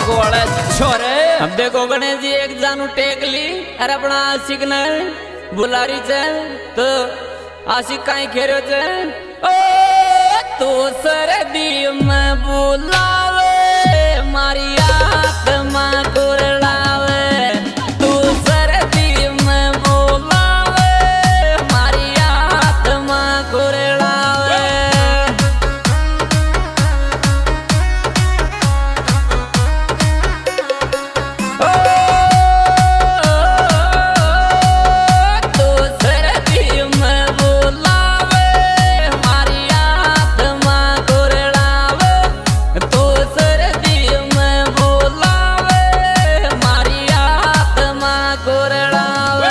वाले छोरे। अब देखो गणेश जी एक जानू टेक ली अरे अपना आशिक ने बुला रही चल तो आशिक कहीं खेरो चल ओ तो सरदी में बुलावे मारी आत्मा को रड़ावे तू सरदी में बुलावे मारी आत्मा को रड़ावे। तू सरदी में बुलावे मारी आत्मा को रड़ावे तू सरदी में बुलावे मारी आत्मा को रड़ावे।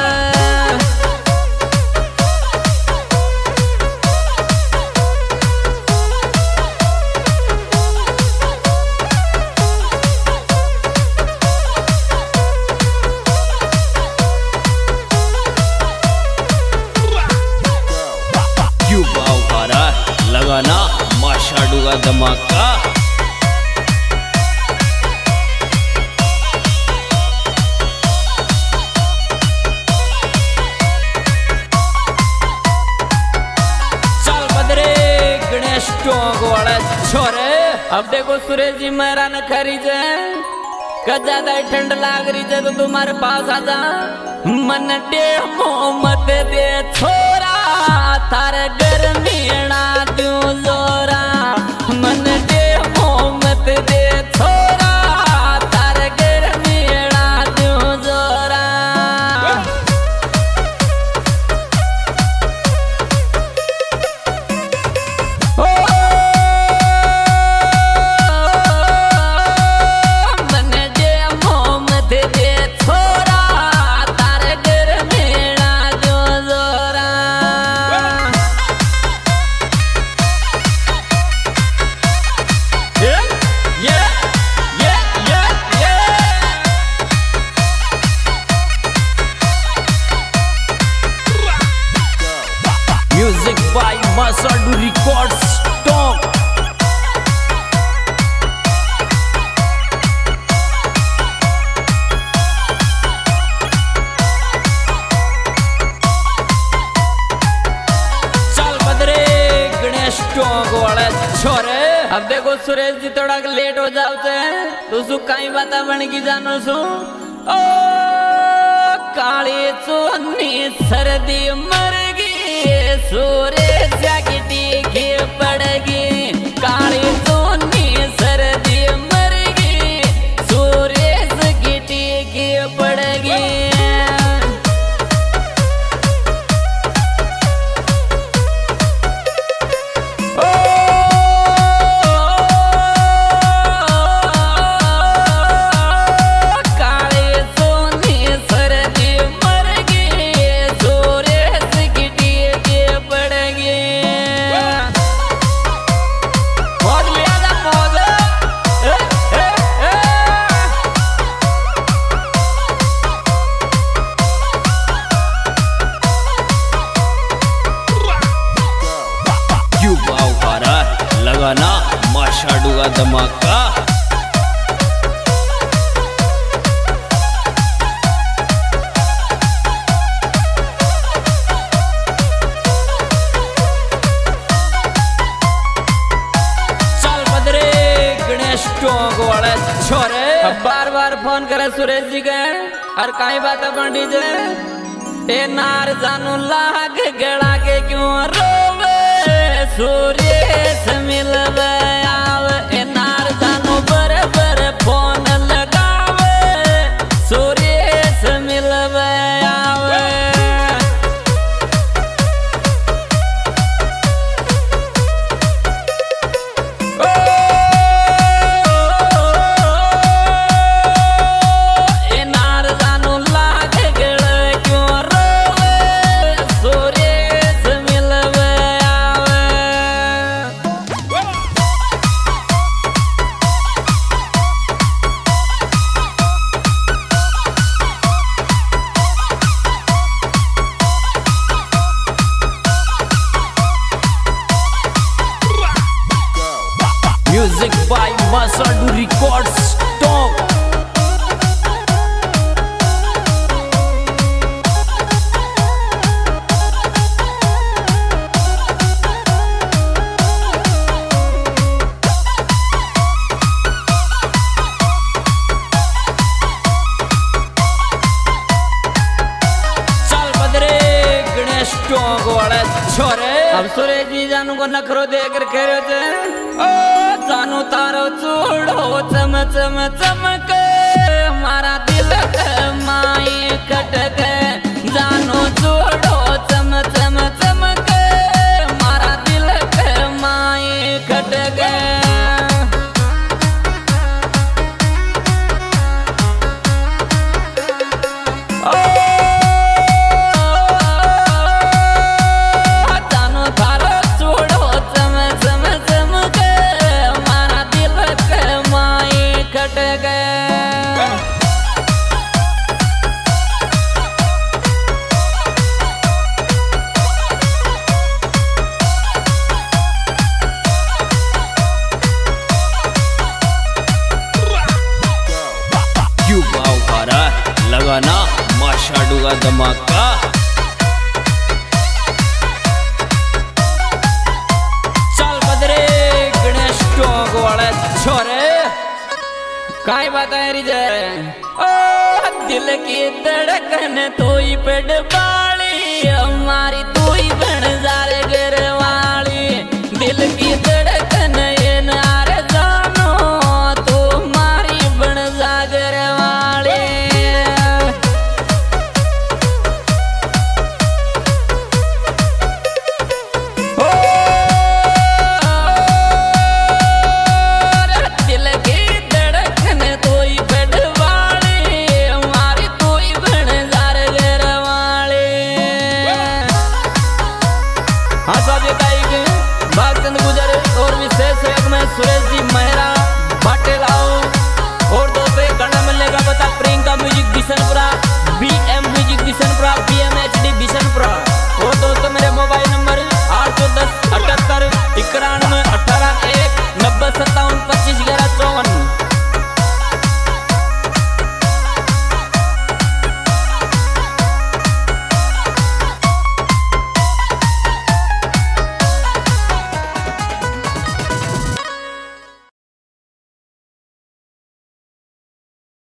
क्यों भाव खा रहा है लगाना माशाडू का धमाका। चल बदरे गणेश टोंग वाले छोरे। अब देखो सुरेश जी मेरा न खरीदे का ज्यादा ठंड लाग रही है तो तुम्हारे पास आ जा मन दे मोहम्मद दे छोरा थारे गर्मी ना दूं जोरा मन दे मोहम्मद दे छोरा थारे गर्मी ना दूं जोरा। Music by Mashadu records top. चल बदरे गणेश टोंग वाले छोरे। अब देखो सुरेश जी थोड़ा लेट हो जाते तो सु कई बात बन की जानो सु ओ काली चोनी सर्दी मर गई सुरेश की टीके पड़गी काली चोनी सर्दी मर गई सुरेश की टीके पड़गी। क्यों भाव खा रहा है लगाना माशाडू का धमाका। चल बदरे गणेश टोंग वाले छोरे। अब बार बार फोन करे सुरेश जी के और कई बात बंडी जे ए नार जानू लाग गड़ा के क्यों रोवे सुरेश मिलवे आवे ए नार जानू बराबर फोन लगावे सुरेश मिलवे आवे। Music by Mashadu records top. नखरो देकर खेरो जे ओ जानू तारो चूड़ो चम चम चमके मारा दिल के माई खटके जानू चूड़ो चम चम चमके मारा दिल के माई खटके लगाना माशाडू का धमाका। चल बदरे गणेश टोंग वाले छोरे काय बात है रिजे ओ दिल की धड़कन तो ही पेड़ बाली हमारी